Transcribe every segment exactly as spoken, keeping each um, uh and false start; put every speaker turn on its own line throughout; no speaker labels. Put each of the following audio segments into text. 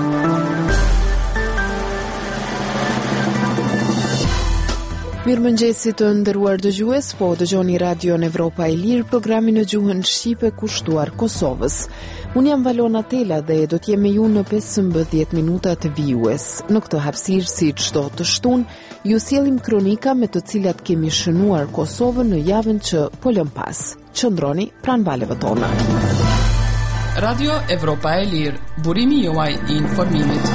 Mirëmëngjesit të nderuar dëgjues, po dëgjoni Radion Evropa e Lirë, programin në gjuhën shqipe kushtuar Kosovës. Unë jam Valona Tela dhe do të jem me ju në pesëmbëdhjetë minuta të vijues. Në këtë hapësirë, si çdo të shtunë, ju sjellim kronika me të cilat kemi shënuar Kosovën në javën që po lëm pas. Qëndroni pranë valeve tona.
Radio Evropa e Lirë, burimi juaj i informimit.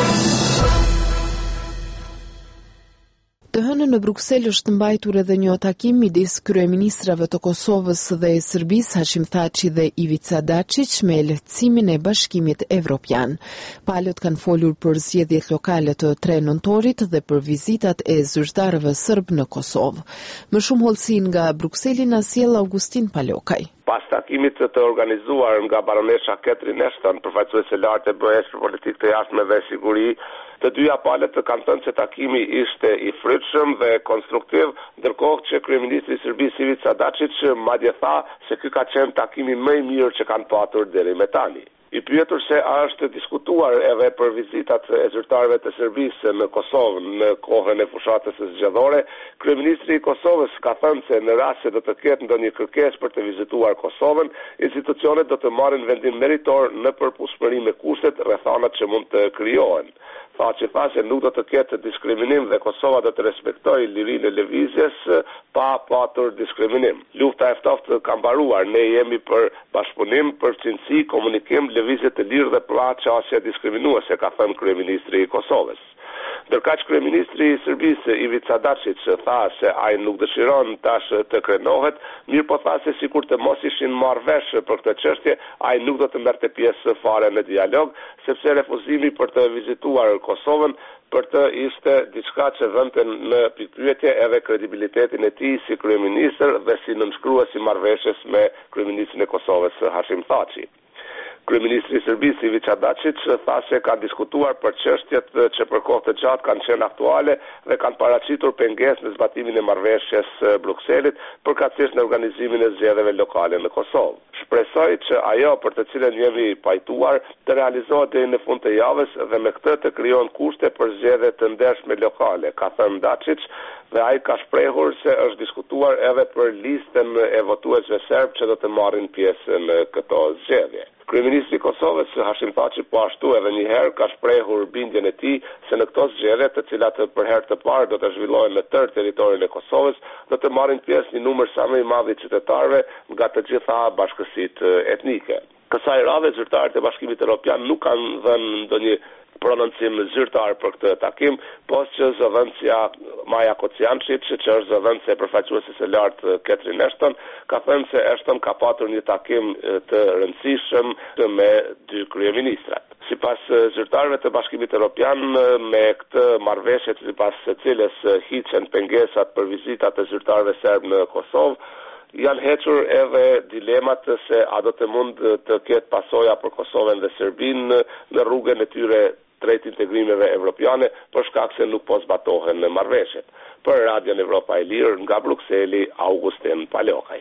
Të hënën në Bruksel është mbajtur edhe një takim midis kryeministrave të Kosovës dhe e Serbisë, Hashim Thaçi dhe Ivica Dačić, me lehtësimin e Bashkimit Evropian. Palët kanë folur për zgjedhjet lokale të tre nëntorit dhe për vizitat e zyrtarëve serb në Kosovë. Më shumë hollësi nga Brukseli na sjell Augustin Palokaj.
Pas takimit të organizuar nga baronesha Catherine Ashton, përfaqësuese lart e B E S për politikë të jashtme dhe siguri, të dyja palët kanë thënë se takimi ishte i frytshëm dhe konstruktiv, ndërkohë që kryeministri i Serbisë Ivica Dačić madje tha se ky ka qenë takimi më i mirë që kanë patur deri më tani. I pyetur se a është diskutuar edhe për vizitat e zyrtarëve të Serbisë në Kosovë në kohën e fushatës së zgjedhore, kryeministri i Kosovës ka thënë se në rast se do të ketë ndonjë kërkesë për të vizituar Kosovën, institucionet do të marrin vendim meritor në përputhshmëri me kushtet rrethanat që mund të krijohen. Tha që tha se nuk do të ketë diskriminim dhe Kosova do të respektojë lirinë e lëvizjes pa patur diskriminim. Lufta e ftoftë ka mbaruar, ne jemi për bashkëpunim, për cilësi, komunikim, lëvizje të lirë dhe pa qasje diskriminuese, ka thënë kryeministri i Kosovës. Ndërkaq kryeministri i Serbisë Ivica Dačić tha se ai nuk dëshiron tash të krenohet, mirë po tha se sikur të mos ishin marrë vesh për këtë çështje, ai nuk do të merrte pjesë fare në dialog, sepse refuzimi për të vizituar Kosovën për të ishte diçka që vënte në pikpyetje edhe kredibilitetin e tij si kryeministër dhe si nënshkrues i marrëveshjes me kryeministrin e Kosovës Hashim Thaçi. Kryeministri i Serbisë Ivica Dačić tha se ka diskutuar për çështjet që për kohë të gjatë kanë qenë aktuale dhe kanë paraqitur pengesë në zbatimin e marrëveshjes së Brukselit, përkatësisht në organizimin e zgjedhjeve lokale në Kosovë. Shpresoj që ajo për të cilën jemi pajtuar të realizohet deri në fund të javës dhe me këtë të krijohen kushte për zgjedhje të ndershme lokale, ka thënë Dačić, dhe ai ka shprehur se është diskutuar edhe për listën e votuesve serb që do të marrin pjesë në këto zgjedhje. Kryeministri i Kosovës Hashim Thaçi po ashtu edhe një herë ka shprehur bindjen e tij se në këto zgjedhje, të cilat për herë të parë do të zhvillohen në tërë territorin e Kosovës, do të marrin pjesë një numër sa më i madh i qytetarëve nga të gjitha bashkësitë etnike. Kësaj radhe zyrtarët e Bashkimit Evropian nuk kanë dhënë ndonjë prononcim zyrtar për këtë takim, post që zëvendësja Maja Kociančić, që është zëvendëse e përfaqësuese së lartë Catherine Ashton, ka thënë se Ashton ka patur një takim të rëndësishëm me dy kryeministrat. Sipas zyrtarëve të Bashkimit Evropian, me këtë marrëveshje sipas së cilës hiqen pengesat për vizitat e zyrtarëve serb në Kosovë, janë hequr edhe dilemat se a do të mund të ketë pasoja për Kosovën dhe Serbinë në rrugën e tyre drejt integrimeve evropiane, për shkak se nuk po zbatohen në marrëveshjet. Për Radion Evropa e Lirë, nga Brukseli, Augustin Palokaj.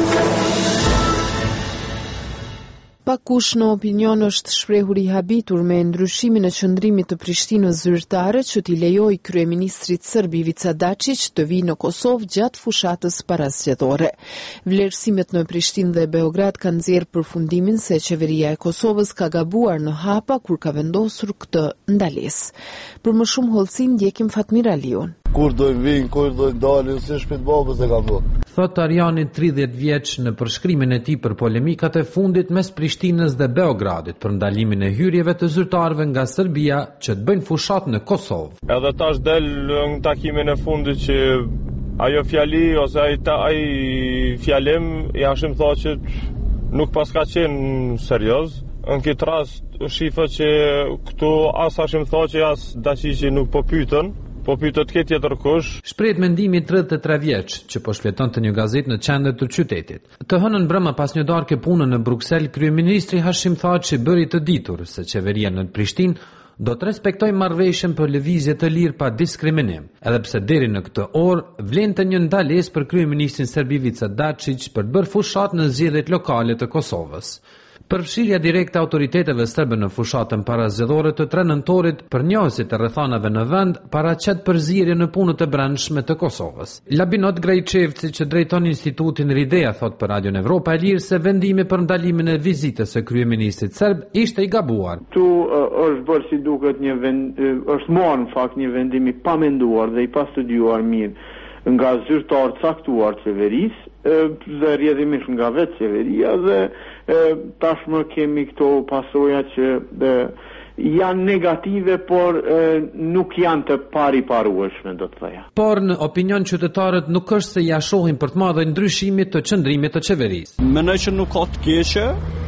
Pakush në opinion është shprehur i habitur me ndryshimin e qëndrimit të Prishtinës zyrtare që t'i lejoj kryeministrit serb Ivica Dačić të vijë në Kosovë gjatë fushatës parazgjedhore. Vlerësimet në Prishtinë dhe Beograd kanë nxjerrë përfundimin se qeveria e Kosovës ka gabuar në hapa kur ka vendosur këtë ndalesë. Për më shumë hollësi ndjekim Fatmir Aliun.
Kur dojnë vinë, kur dojnë dalin, se shpit babës e ka bërë.
Thot Arjani tridhjetë vjeç në përshkrimin e tij për polemikat e fundit mes Prishtinës dhe Beogradit për ndalimin e hyrjeve të zyrtarëve nga Serbia që të bëjnë fushat në Kosovë.
Edhe tash del në takimin e fundit që ajo fjali ose ai ai fjalim i Hashim Thaçit nuk pas ka qenë serioz. Në këtë rast shifët që këtu as Hashim Thaçi as Dačići nuk po pyetën. Po pyetët këtë tjetër kush.
Shprehet mendimi i tridhjetë e tre vjeç që po shfleton të një gazetë në qendër të qytetit. Të hënën brëma pas një darke pune në Bruksel, kryeministri Hashim Thaçi bëri të ditur se qeveria në Prishtinë do të respektojë marrëveshjen për lëvizje të lirë pa diskriminim, edhe pse deri në këtë orë vlente një ndalesë për kryeministrin serb Ivica Dačić për të bërë fushat në zgjedhjet lokale të Kosovës. Përfshirja direkte e autoriteteve serbe në fushatën parazgjedhore të tre nëntorit për njohësit e rrethanave në vend paraqet përzierje në punët e brendshme të Kosovës. Labinot Grajçevci, që drejton institutin Ridea, thot për Radion Evropa e Lirë se vendimi për ndalimin e vizitës së kryeministrit serb ishte i gabuar.
Tu uh, është bërë si duket një vend, uh, është marrë në fakt një vendim i pamenduar dhe i pastudiuar mirë nga zyrtar caktuar qeverisë, dhe rrjedhimisht nga vetë qeveria, dhe e, tashmë kemi këto pasoja që e, janë negative, por e, nuk janë të pariparueshme, do të thoya.
Por në opinion qytetarët nuk është se ja shohin për të madhe ndryshimit të qëndrimit të qeverisë.
Mendoj që nuk ka të keqe,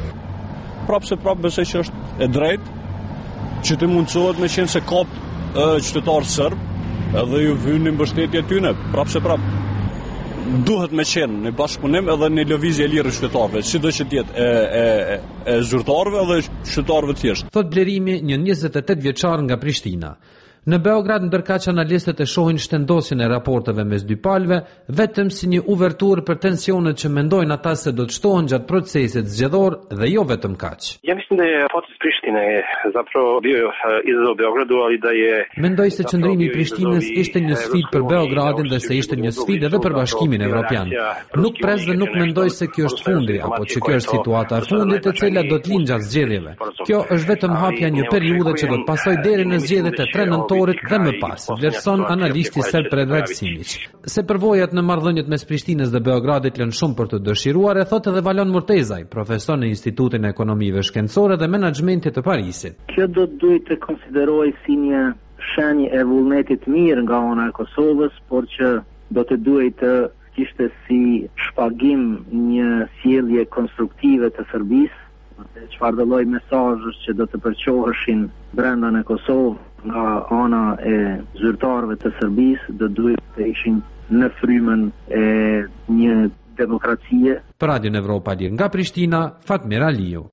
prapë se prapë besoj që është e drejtë, që të mundsohet me qenë se ka qytetarë serb, edhe ju vynë në mbështetje tyne, prapë se prapë. Duhet me qenë në bashkëpunim edhe në lëvizje e lirë qytetarëve, sido që tjetë e, e, e zyrtarëve edhe qytetarëve thjesht.
Thot Blerimi, një njëzet e tetë vjeçar nga Prishtina. Në Beograd, ndërkaq analistët e shohin shtendosjen e raporteve mes dy palëve vetëm si një uverturë për tensionet që mendojnë ata se do të shtohen gjatë procesit zgjedhor dhe jo vetëm kaq.
Ja mislim da je potez Prištine zapravo bio izazov Beogradu, ali da je
Mendoj se qëndrimi i Prishtinës ishte një sfidë për Beogradin dhe se ishte një sfidë edhe për Bashkimin Evropian. Nuk pres dhe nuk mendoj se kjo është fundi apo që kjo është situata e fundit e cila do të lind gjatë zgjedhjeve. Kjo është vetëm hapja një periudhe që do të pasojë deri në zgjedhjet e tre nëntorit dhe më pas, vlerëson analisti serb Predrag Simić. Se përvojat në marrëdhëniet mes Prishtinës dhe Beogradit lënë shumë për të dëshiruar, e thotë edhe Valon Murtezaj, profesor në Institutin e Ekonomive Shkencore dhe Menaxhmentit të Parisit.
Kjo do të duhet të konsiderohej si një shenjë e vullnetit mirë nga ana e Kosovës, por që do të duhet të kishte si shpagim një sjellje konstruktive të Serbisë, çfarë do lloj mesazhesh që do të përqoheshin brenda në Kosovë nga ana e zyrtarëve të Serbisë, do duhet të ishin në frymën e një demokracie.
Për Radion Evropa e Lirë nga Prishtina, Fatmir Aliu.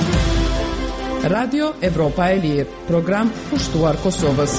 Radio Evropa e Lirë, program pushtuar Kosovës.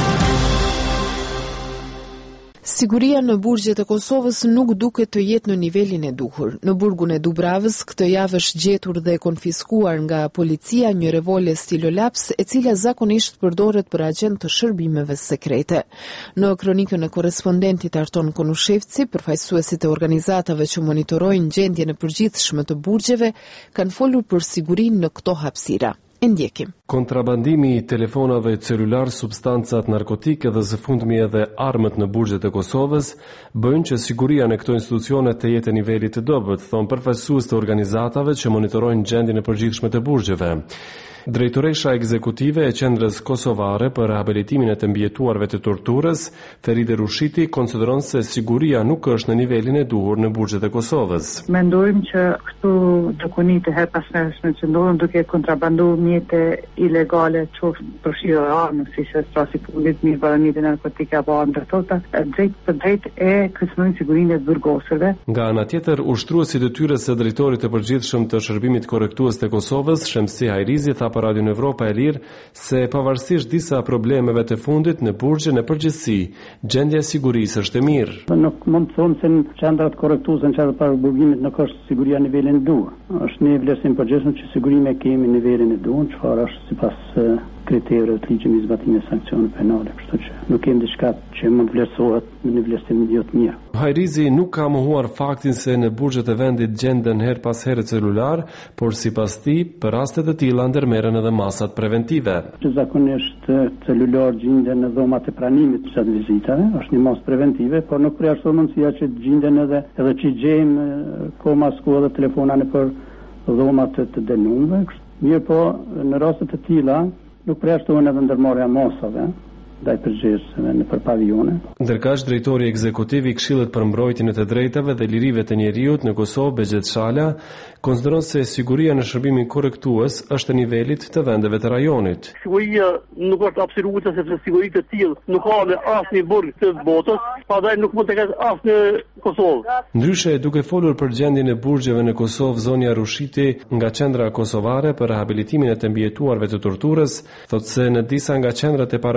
Siguria në burgjet e Kosovës nuk duket të jetë në nivelin e duhur. Në burgun e Dubravës, këtë javë është gjetur dhe konfiskuar nga policia një revolje stilolaps, e cila zakonisht përdoret për agent të shërbimeve sekrete. Në kronikën e korrespondentit Arton Konushevci, përfaqësuesit e organizatave që monitorojnë gjendjen e përgjithshme të burgjeve kanë folur për sigurinë në këto hapësira. E ndjekim.
Kontrabandimi i telefonave celular, substancat narkotike dhe së fundmi edhe armët në burgjet e Kosovës bëjnë që siguria në këto institucione të jetë e nivelit të dobët, thonë përfaqësues të organizatave që monitorojnë gjendjen e përgjithshme të burgjeve. Drejtoresha ekzekutive e Qendrës Kosovare për rehabilitimin e të mbijetuarve të torturës, Feride Rushiti, konsideron se siguria nuk është në nivelin e duhur në burgjet e Kosovës.
Mendojmë që këtu dokunite her pas hershme që ndodhen duke kontrabanduar mjete ilegale, qoftë përfshirë armë, si që strasi fundit, mirë baranite narkotike apo armë ndërtota, drejt për drejt e kërcënojnë sigurinë e burgosëve.
Nga ana tjetër, ushtruesi i detyrës së drejtorit të përgjithshëm të shërbimit korrektues të Kosovës, Shemsi Hajrizi, tha për Radion Evropa e Lirë se pavarësisht disa problemeve të fundit në burgje në përgjithësi, gjendja e sigurisë është e mirë.
Nuk mund të thonë se në qendrat korrektuese në çfarë para burgimit nuk është siguria në nivelin e duhur. Është një vlerësim përgjithshëm që sigurimi e kemi në nivelin e duhur, çfarë është sipas kriterëve të ligjit mbi zbatimin e sanksioneve penale, kështu që nuk kemi diçka që mund vlerësohet në një vlerësim jo të mirë.
Hajrizi nuk ka mohuar faktin se në burgjet e vendit gjenden her pas here celular, por sipas tij, për raste të tilla ndërmerren edhe masat preventive.
Që zakonisht celular gjenden në dhomat e pranimit të vizitave, është një masë preventive, por nuk përjashton mundësia që gjenden edhe edhe që gjejmë koma sku edhe telefona nëpër dhomat të dënuarve. Mirë po, në raste të tilla nuk përjashtohen edhe ndërmarrja masave ndaj përgjegjësve në pavione.
Ndërkaq drejtori ekzekutiv i Këshillit për mbrojtjen e të drejtave dhe lirive të njerëzit në Kosovë, Bexhet Shala, konsideron se siguria në shërbimin korrektues është e nivelit të vendeve të rajonit.
Siguria nuk është absolute, sepse siguri të tillë nuk ka në asnjë burg të botës, pastaj nuk mund të ketë as në Kosovë.
Ndryshe, duke folur për gjendjen e burgjeve në Kosovë, Zonja Rushiti nga Qendra Kosovare për rehabilitimin e të mbijetuarve të torturës, thotë se në disa nga qendrat e paraburgimeve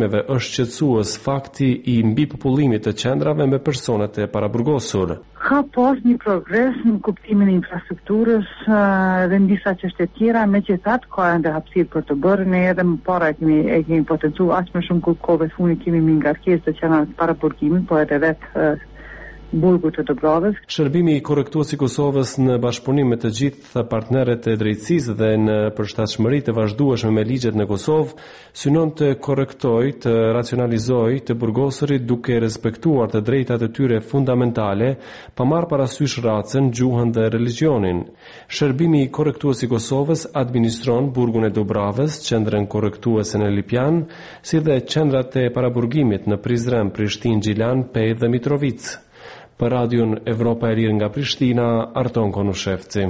ndërtimeve është shqetësues fakti i mbipopullimit të qendrave me personat e paraburgosur.
Ka pas një progres në kuptimin e infrastrukturës dhe në disa çështje tjera, megjithatë ka ende hapësirë për të bërë. Ne edhe më para e kemi e kemi potencuar aq më shumë kur kohë funi kemi një ngarkesë të qendrave të paraburgimit, po edhe vetë burgu të Dobravës.
Shërbimi i korrektues i Kosovës në bashkëpunim me të gjithë partnerët e drejtësisë dhe në përshtatshmëri të vazhdueshme me ligjet në Kosovë synon të korrektojë, të racionalizojë të burgosurit duke respektuar të drejtat e tyre fundamentale, pa marrë parasysh racën, gjuhën dhe religionin. Shërbimi i korrektues i Kosovës administron burgun e Dobravës, qendrën korrektuese në Lipjan, si dhe qendrat e paraburgimit në Prizren, Prishtinë, Gjilan, Pejë dhe Mitrovicë. Për radion Evropa e Lirë nga Prishtina, Arton Konushevci.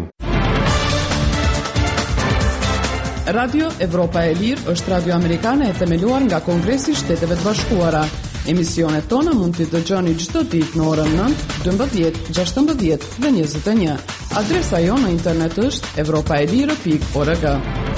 Radio Evropa e Lirë është radio amerikane e themeluar nga Kongresi i Shteteve të Bashkuara. Emisionet tona mund t'i dëgjoni çdo ditë në orën nëntë, dymbëdhjetë, gjashtëmbëdhjetë dhe njëzet e një. Adresa jo në internet është evropaelire pikë org.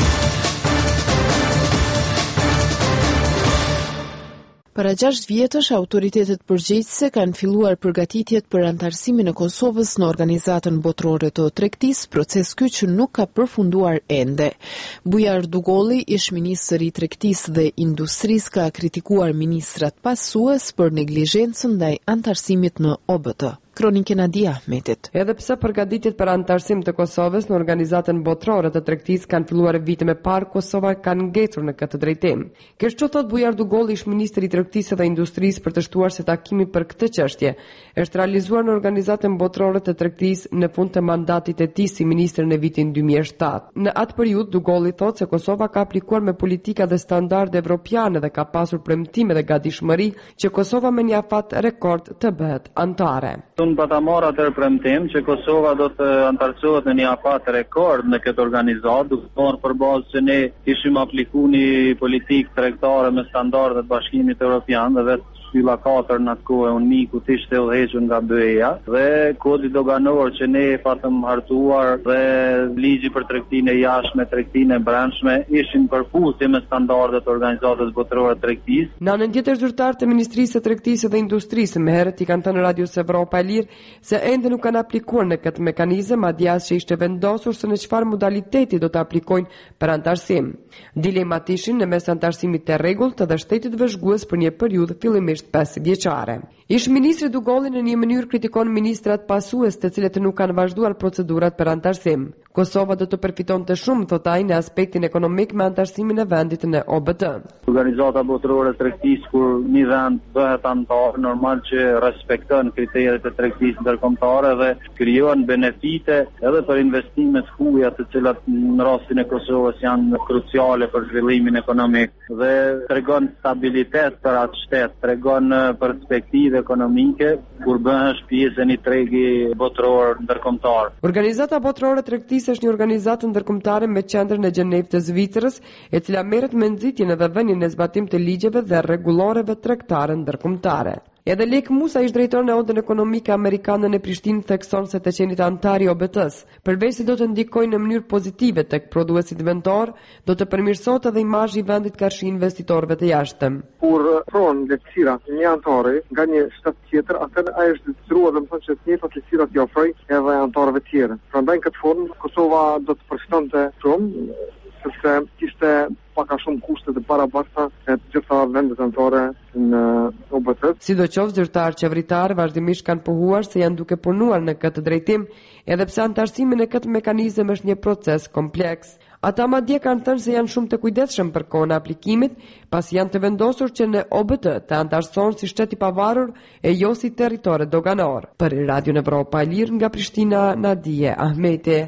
Para gjashtë vjetësh, autoritetet përgjegjëse kanë filluar përgatitjet për antarësimin e Kosovës në Organizatën Botërore të Tregtisë, proces ky që nuk ka përfunduar ende. Bujar Dugolli, ish ministri i Tregtisë dhe Industrisë, ka kritikuar ministrat pasues për neglizhencën ndaj antarësimit në O B T. Kronikë Nadia Ahmetit.
Edhe pse përgatitjet për antarësim të Kosovës në Organizatën Botërore të Tregtisë kanë filluar vite më parë, Kosova kanë ngecur në këtë drejtim. Kjo çdo thot Bujar Dugolli, ish ministri i Tregtisë dhe Industrisë, për të shtuar se takimi për këtë çështje është realizuar në Organizatën Botërore të Tregtisë në fund të mandatit e tij si ministër në vitin dy mijë e shtatë. Në atë periudhë Dugolli thot se Kosova ka aplikuar me politika dhe standarde evropiane dhe ka pasur premtime dhe gatishmëri që Kosova me një afat rekord të bëhet antare.
Unë pa ta marrë atër premtim që Kosova do të antarësohet në një afat rekord në këtë organizat, duke marrë për bazë që ne ishim apliku një politikë tregtare me standardet Bashkimit Evropian dhe vetë shtylla katër në atë kohë unë miku të ishte udhëhequr nga B E A dhe kodi doganor që ne fatëm hartuar dhe ligji për tregtinë e jashtme, tregtinë e brendshme ishin përputhje me standardet e Organizatës Botërore të Tregtisë.
Në anën tjetër, zyrtarët e Ministrisë së Tregtisë dhe Industrisë më herët i kanë thënë Radios Evropa e Lirë se ende nuk kanë aplikuar në këtë mekanizëm, madje as që ishte vendosur se në çfarë modaliteti do të aplikojnë për antarësim. Dilemat ishin në mes antarësimit të rregullt dhe shtetit vëzhgues për një periudhë fillimisht pesë vjeçare. Ish ministri Dugolli në një mënyrë kritikon ministrat pasues të cilët nuk kanë vazhduar procedurat për antarësim. Kosova do të përfiton të shumë, thot ai, në aspektin ekonomik me antarësimin e vendit në O B T.
Organizata Botërore e Tregtisë, kur një vend bëhet antar, normal që respekton kriteret e tregtisë ndërkombëtare dhe krijon benefite edhe për investimet huaja, të cilat në rastin e Kosovës janë kruciale për zhvillimin ekonomik dhe tregon stabilitet për atë shtet, tregon perspektive ekonomike kur bëhesh pjesë e një tregi botëror ndërkombëtar.
Organizata Botërore e Tregtisë është një organizatë ndërkombëtare me qendrën në Gjenevë të Zvicrës, e cila merret me nxitjen dhe vënien e zbatim të ligjeve dhe rregulloreve tregtare ndërkombëtare. Edhe Lek Musa, ish drejtor në Odën Ekonomike Amerikane në Prishtinë, thekson se të qenit antari O B T-s, përveç se do të ndikojnë në mënyrë pozitive tek prodhuesit vendor, do të përmirësohet edhe imazhi i vendit karshi investitorëve të jashtëm.
Kur pron lehtësira një antari nga një shtat tjetër, atë ai është detyruar domethënë që të njëjtat lehtësira t'i ofrojë edhe antarëve të tjerë. Prandaj në këtë formë Kosova do të përfitonte shumë, sepse kishte paka shumë kushte të barabakta e të gjitha vendet anëtare në O B T.
Sidoqoftë, zyrtarë qeveritarë vazhdimisht kanë pohuar se janë duke punuar në këtë drejtim, edhe pse antarësimi në këtë mekanizëm është një proces kompleks. Ata madje kanë thënë se janë shumë të kujdesshëm për kohën e aplikimit, pasi janë të vendosur që në O B T të antarësohen si shtet i pavarur e jo si territor doganor. Për Radion Evropa e Lirë nga Prishtina, Nadia Ahmeti.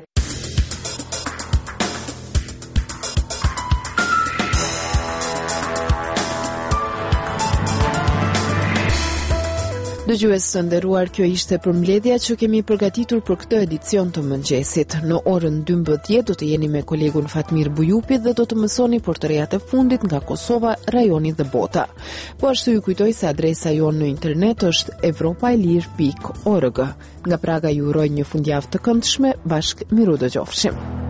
Dëgjues të nderuar, kjo ishte përmbledhja që kemi përgatitur për këtë edicion të mëngjesit. Në orën dymbëdhjetë do të jeni me kolegun Fatmir Bujupi dhe do të mësoni portretat e fundit nga Kosova, rajoni dhe bota. Po ashtu ju kujtoj se adresa jonë në internet është evropaelir pikë org. Nga Praga ju uroj një fundjavë të këndshme, bashkë miru dëgjofshim.